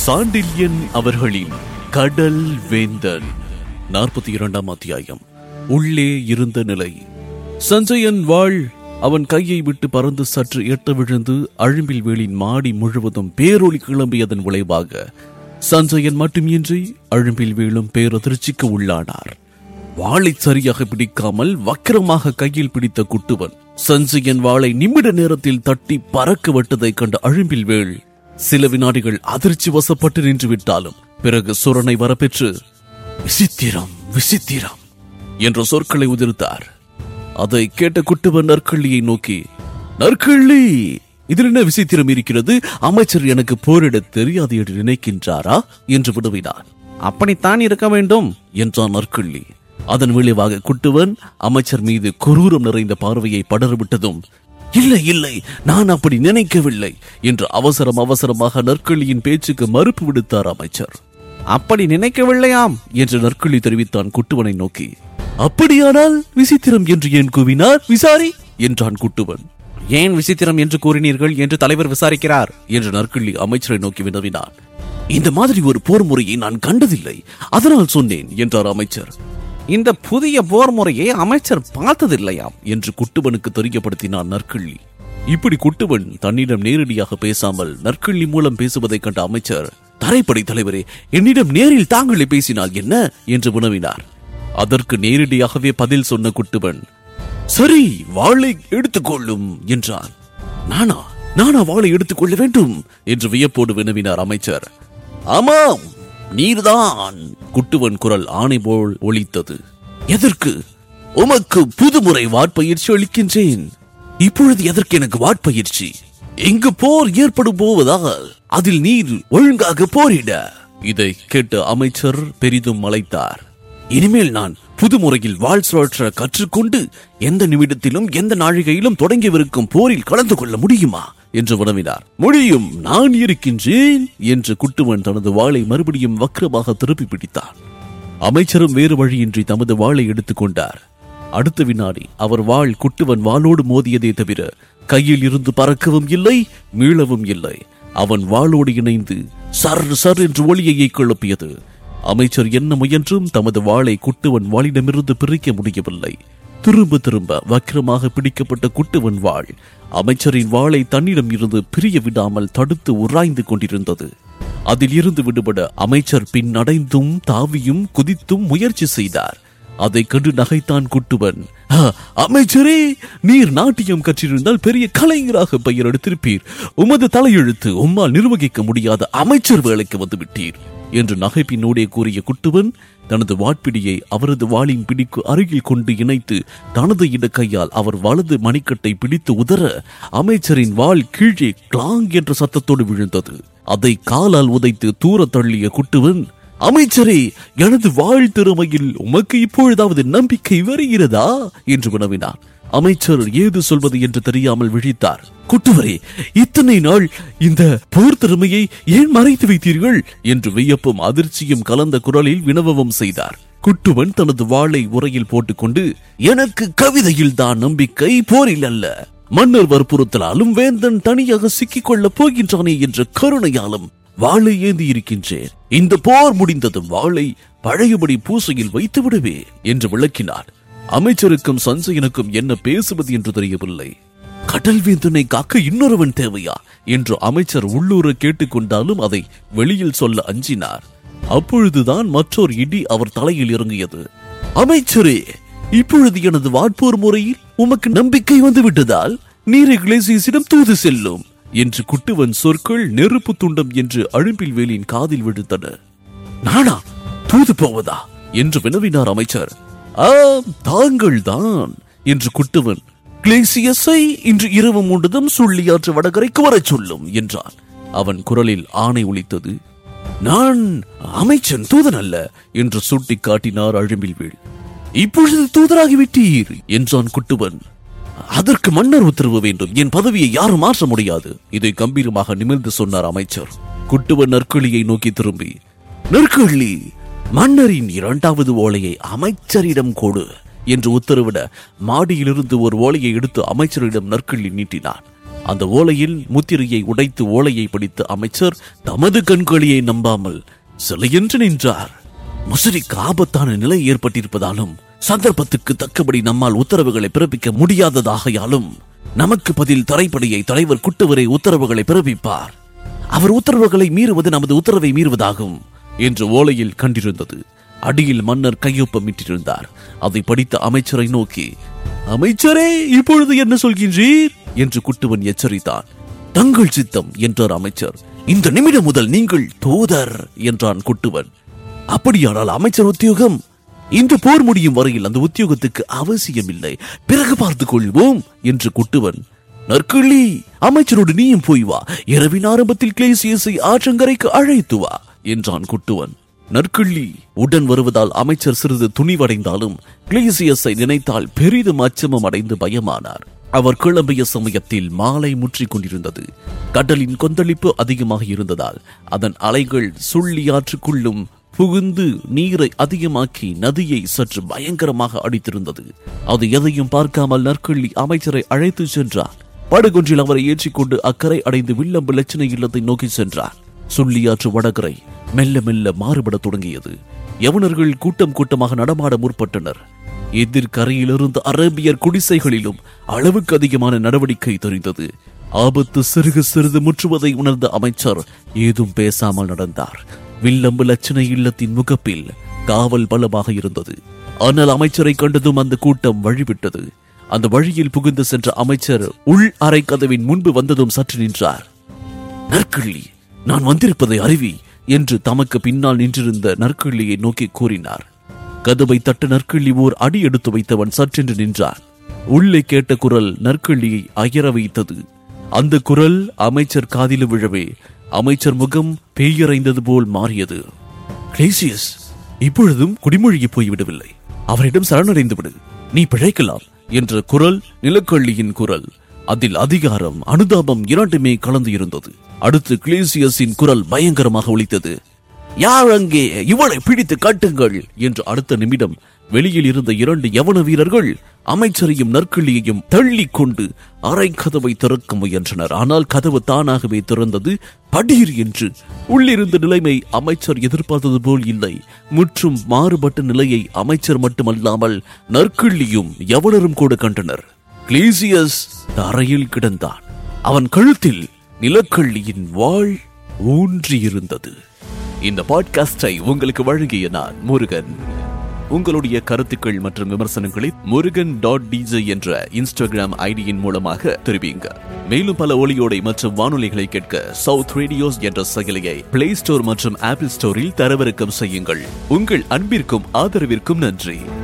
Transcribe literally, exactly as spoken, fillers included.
சாண்டில்யன் அவர்களின் கடல் வேந்தன் நாற்பத்தி இரண்டாம் அத்தியாயம். உள்ளே இருந்த நிலை. சஞ்சயன் வாழ் அவன் கையை விட்டு பறந்து சற்று எட்ட விழுந்து அழும்பில் வேலின் மாடி முழுவதும் பேரொளி கிளம்பியதன் விளைவாக சஞ்சயன் மட்டுமின்றி அழும்பில் வேலும் பேரதிர்ச்சிக்கு உள்ளானார். வாளை சரியாக பிடிக்காமல் வக்கிரமாக கையில் பிடித்த குட்டுவன் சஞ்சயன் வாளை நிமிட நேரத்தில் தட்டி பறக்க விட்டதை கண்ட அழும்பில் வேள் சில வினாடிகள் அதிர்ச்சி வசப்பட்டு நின்று விட்டாலும் பிறகு சுரனை வரப்பெற்று விசித்திரம் விசித்திரம் என்ற சொற்களை உதிர்த்தார். அதை கேட்ட குட்டுவன் நற்கள்ளியை நோக்கி, நற்கள்ளி, இதில் என்ன விசித்திரம் இருக்கிறது? அமைச்சர் எனக்கு போரிட தெரியாது என்று நினைக்கின்றாரா என்று விடுவினார். அப்படித்தான் இருக்க வேண்டும் என்றான் நற்கள்ளி. அதன் விளைவாக குட்டுவன் அமைச்சர் மீது குரூரம் நிறைந்த பார்வையை படர்விட்டதும், இல்லை இல்லை, நான் அப்படி நினைக்கவில்லை என்று அவசரம் அவசரமாக நற்கள்ளியின் பேச்சுக்கு மறுப்பு விடுத்தார் அமைச்சர். அப்படி நினைக்கவில்லையாம் என்று நற்கள்ளி தெரிவித்தான் குட்டுவனை நோக்கி. அப்படியானால் விசித்திரம் என்று ஏன் கூவினார்? விசாரி என்றான் குட்டுவன். ஏன் விசித்திரம் என்று கூறினீர்கள் என்று தலைவர் விசாரிக்கிறார் என்று நற்கள்ளி அமைச்சரை நோக்கி வினவினார். இந்த மாதிரி ஒரு போர் முறையை நான் கண்டதில்லை, அதனால் சொன்னேன் என்றார் அமைச்சர். இந்த புதிய போர் முறையை அமைச்சர் பார்த்ததில்லையாம் என்று குட்டுவனுக்கு தெரியப்படுத்தினார் நற்கள்ளி. இப்படி குட்டுவன் தன்னிடம் நேரடியாக பேசாமல் நற்கள்ளி மூலம் பேசுவதை கண்ட அமைச்சர், தரைப்படை தலைவரே, என்னிடம் நேரில் தாங்களே பேசினால் என்ன என்று வினவினார். அதற்கு நேரடியாகவே பதில் சொன்ன குட்டுவன், சரி, வாளை எடுத்துக்கொள்ளும் என்றான். நானா நானா வாளை எடுத்துக்கொள்ள வேண்டும் என்று வியப்போடு வினவினார் அமைச்சர். ஆமாம், நீர்தான். குட்டுவன் குரல் ஆணை போல் ஒலித்தது. எதற்கு? உமக்கு புதுமுறை வாட்பயிற்சி அளிக்கின்றேன். இப்பொழுது எதற்கு எனக்கு வாட்பயிற்சி? இங்கு போர் ஏற்படும் போவதால் அதில் நீர் ஒழுங்காக போரிட. இதை கேட்டு அமைச்சர் பெரிதும் மலைத்தார். இனிமேல் நான் புதுமுறையில் வாழ் சுழற்ற கற்றுக்கொண்டு எந்த நிமிடத்திலும் எந்த நாழிகையிலும் தொடங்கிவிருக்கும் போரில் கலந்து கொள்ள முடியுமா என்று வினவினார். முடியும், நான் இருக்கின்றேன் என்று குட்டுவன் தனது வாளை மறுபடியும் வக்கிரமாக திருப்பி பிடித்தார். அமைச்சரும் வேறு வழியின்றி தமது வாளை எடுத்துக் கொண்டார். அடுத்த வினாடி அவர் வாள் குட்டுவன் வாளோடு மோதியதே தவிர கையில் இருந்து பறக்கவும் இல்லை, மீளவும் இல்லை. அவன் வாளோடு இணைந்து சர் சர் என்று ஒளியை கிளப்பியது. அமைச்சர் என்ன முயன்றும் தமது வாளை குட்டுவன் வாளிடமிருந்து பிரிக்க முடியவில்லை. திரும்ப திரும்ப வக்கிரமாக பிடிக்கப்பட்ட குட்டுவன் வாள் அமைச்சரின் வாளை தன்னிடம் இருந்து பிரிய விடாமல் தடுத்து உராய்ந்து கொண்டிருந்தது. அதில் இருந்து விடுபட அமைச்சர் பின்னடைந்தும் தாவியும் குதித்தும் முயற்சி செய்தார். அதை கண்டு நகைத்தான் குட்டுவன். அமைச்சரே, நீர் நாட்டியம் கற்றிருந்தால் பெரிய கலைஞராக பெயர் எடுத்திருப்பீர். உமது தலையெழுத்து உம்மால் நிர்வகிக்க முடியாத அமைச்சர் வேலைக்கு வந்துவிட்டீர் என்று நகைப்பினோடே கூறிய குட்டுவன் தனது வாட்பிடியை அவரது வாளின் பிடிக்கு அருகில் கொண்டு இணைத்து தனது இடக்கையால் அவர் வலது மணிக்கட்டை பிடித்து உதற அமைச்சரின் வாள் கீழே கிளாங் என்ற சத்தத்தோடு விழுந்தது. அதை காலால் உதைத்து தூர தள்ளிய குட்டுவன், அமைச்சரே, எனது வாழ் திறமையில் உமக்கு இப்பொழுதாவது நம்பிக்கை வருகிறதா என்று வினவினார். அமைச்சர் ஏது சொல்வது என்று தெரியாமல் விழித்தார். குட்டுவரே, இத்தனை நாள் இந்த போர் திறமையை ஏன் மறைத்து வைத்தீர்கள் என்று வியப்பும் அதிர்ச்சியும் கலந்த குரலில் வினவவும் செய்தார். குட்டுவன் தனது வாளை உரையில் போட்டுக்கொண்டு, எனக்கு கவிதையில் தான் நம்பிக்கை, போரில் அல்ல. மன்னர் வற்புறுத்தலாலும் வேந்தன் தனியாக சிக்கிக் கொள்ளப் போகின்றானே என்ற கருணையாலும் வாளை ஏந்தி இருக்கின்றேன். இந்த போர் முடிந்ததும் வாளை பழையபடி பூசையில் வைத்து விடுவேன் என்று விளக்கினார். அமைச்சருக்கும் சஞ்சயனுக்கும் என்ன பேசுவது என்று தெரியவில்லை. கடல் வேந்தனை காக்க இன்னொருவன் தேவையா என்று அமைச்சர் உள்ளூர கேட்டுக்கொண்டாலும் அதை வெளியில் சொல்ல அஞ்சினார். அப்பொழுதுதான் மற்றொரு இடி அவர் தலையில் இறங்கியது. அமைச்சரே, இப்பொழுது எனது வாட்போர் முறையில் உமக்கு நம்பிக்கை வந்து விட்டதால் நீரை கிளேசியஸிடம் தூது செல்லும் என்று குட்டுவன் சொற்கள் நெருப்பு துண்டம் என்று அழும்பில் வேலின் காதில் விழுந்தன. நானா தூது போவதா என்று வினவினார் அமைச்சர். ஆம், தாங்கள் தான் என்று குட்டுவன் கிளேசியஸை இன்று இரவு மூண்டதும் சுள்ளியாற்று வடகரைக்கு வரச் சொல்லும் என்றான். அவன் குரலில் ஆணை ஒலித்தது. நான் அமைச்சன், தூதன் அல்ல என்று சுட்டி காட்டினார் அழும்பில் வேல். இப்பொழுது தூதராகிவிட்டீர் என்றான் குட்டுவன். அதற்கு மன்னர் உத்தரவு வேண்டும், என் பதவியை யாரும் மாற்ற முடியாது. இதை கம்பீரமாக நிமிர்ந்து சொன்னார் அமைச்சர். குட்டுவன் நற்கள்ளியை நோக்கி திரும்பி, நற்கள்ளி, மன்னரின் இரண்டாவது ஓலையை அமைச்சரிடம் கொடு என்று உத்தரவிட மாடியிலிருந்து ஒரு ஓலையை எடுத்து அமைச்சரிடம் நற்கள்ளி நீட்டினான். அந்த ஓலையில் முத்திரையை உடைத்து ஓலையை பிடித்த அமைச்சர் தமது கண்களியை நம்பாமல் சிலையென்று நின்றார். முசிறிக்கு ஆபத்தான நிலை ஏற்பட்டிருப்பதாலும் சந்தர்ப்பத்துக்கு தக்கபடி நம்மால் உத்தரவுகளை பிறப்பிக்க முடியாததாகையாலும் நமக்கு பதில் தரைப்படையை தலைவர் குட்டுவரை உத்தரவுகளை பிறப்பிப்பார். அவர் உத்தரவுகளை மீறுவது நமது உத்தரவை மீறுவதாகும் என்று ஓலையில் கண்டிருந்தது. அடியில் மன்னர் கையொப்பமிட்டிருந்தார். அதை படித்த அமைச்சரை நோக்கி, அமைச்சரே, இப்பொழுது என்ன சொல்கின்றீர் என்று குட்டுவன் எச்சரித்தான். தங்கள் சித்தம் என்றார் அமைச்சர். இந்த நிமிடம் முதல் நீங்கள் தூதர் என்றான் குட்டுவன். அப்படியானால் அமைச்சர் உத்தியோகம் இந்த போர் முடியும் வரையில் அந்த உத்தியோகத்துக்கு அவசியம் இல்லை, பிறகு பார்த்துக் கொள்வோம் என்று குட்டுவன். நற்கிள்ளி, அமைச்சரோடு நீயும் போய் வா, இரவின் ஆரம்பத்தில் கிளேசியஸை ஆற்றங்கரைக்கு அழைத்து வா என்றான் குட்டுவன். நற்கிள்ளி உடன் வருவதால் அமைச்சர் சிறிது துணிவடைந்தாலும் கிளேசியஸை நினைத்தால் பெரிதும் அச்சமம் அடைந்து பயமானார். அவர் கிளம்பிய சமயத்தில் மாலை முற்றிக் கொண்டிருந்தது. கடலின் கொந்தளிப்பு அதிகமாக இருந்ததால் அதன் அலைகள் சுள்ளியாற்றுக்குள்ளும் புகுந்து நீரை அதிகமாக்கி நதியை சற்று பயங்கரமாக அடித்திருந்தது. அது எதையும் பார்க்காமல் நற்கிள்ளி அமைச்சரை அழைத்து சென்றார். படகொன்றில் அவரை ஏற்றிக்கொண்டு அக்கறை அடைந்து வில்லம்பு லட்சணை இல்லத்தை நோக்கி சென்றார். சுள்ளியாற்று வடகரை மெல்ல மெல்ல மாறுபட தொடங்கியது. யவனர்கள் கூட்டம் கூட்டமாக நடமாட முற்பட்டனர். எதிர்கரையிலிருந்து அரேபியர் குடிசைகளிலும் அளவுக்கு அதிகமான நடவடிக்கை தெரிந்தது. ஆபத்து சிறுகு சிறிது முற்றுவதை உணர்ந்த அமைச்சர் ஏதும் பேசாமல் நடந்தார். வில்லம்பு லட்சணை இல்லத்தின் முகப்பில் காவல் பலமாக இருந்தது. ஆனால் அமைச்சரை கண்டதும் அந்த கூட்டம் வழிவிட்டது. அந்த வழியில் புகுந்து சென்ற அமைச்சர் உள் அறை கதவின் முன்பு வந்ததும் சற்று நின்றார். நற்கிள்ளி, நான் வந்திருப்பதை அறிவி என்று தமக்கு பின்னால் நின்றிருந்த நற்கிள்ளியை நோக்கி கூறினார். கதவை தட்ட நற்கிள்ளி ஓர் அடி எடுத்து வைத்தவன் சற்றென்று நின்றான். உள்ளே கேட்ட குரல் நற்கிள்ளியை அயர வைத்தது. அந்த குரல் அமைச்சர் காதில் விழவே அமைச்சர் முகம் பேயறைந்தது போல் மாறியது. கிளேசியஸ் இப்பொழுதும் குடிமொழியை போய்விடவில்லை, அவரிடம் சரணடைந்து விடு, நீ பிழைக்கலாம் என்ற குரல் நிலக்கள்ளியின் குரல். அதில் அதிகாரம் அனுதாபம் இரண்டுமே கலந்து இருந்தது. அடுத்து கிளேசியஸின் குரல் பயங்கரமாக ஒலித்தது. யார் அங்கே? இவளை பிடித்து கட்டுங்கள் என்று அடுத்த நிமிடம் வெளியில் இருந்த இரண்டு யவன வீரர்கள் அமைச்சரையும் நற்கிள்ளியையும் தள்ளி கொண்டு அறை கதவை திறக்க முயன்றனர். ஆனால் கதவு தானாகவே திறந்தது. படீர் என்று உள்ளிருந்த நிலைமை அமைச்சர் எதிர்பார்த்தது போல் இல்லை. முற்றும் மாறுபட்ட நிலையை அமைச்சர் மட்டுமல்லாமல் நற்கிள்ளியும் யவனரும் கூட கண்டனர். கிளேசியஸ் தரையில் கிடந்தான். அவன் கழுத்தில் நிலக்கள்ளியின் வாள் ஊன்றியிருந்தது. இந்த பாட்காஸ்டை உங்களுக்கு வழங்கிய நான் முருகன். உங்களுடைய கருத்துக்கள் மற்றும் விமர்சனங்களை முருகன் டாட் டிஜே என்ற இன்ஸ்டாகிராம் ஐடியின் மூலமாக தெரிவிங்க. மேலும் பல ஒளியோடை மற்றும் வானொலிகளை கேட்க சவுத் ரேடியோஸ் என்ற செயலியை பிளே ஸ்டோர் மற்றும் ஆப்பிள் ஸ்டோரில் தரவிறக்கம் செய்யுங்கள். உங்கள் அன்பிற்கும் ஆதரவிற்கும் நன்றி.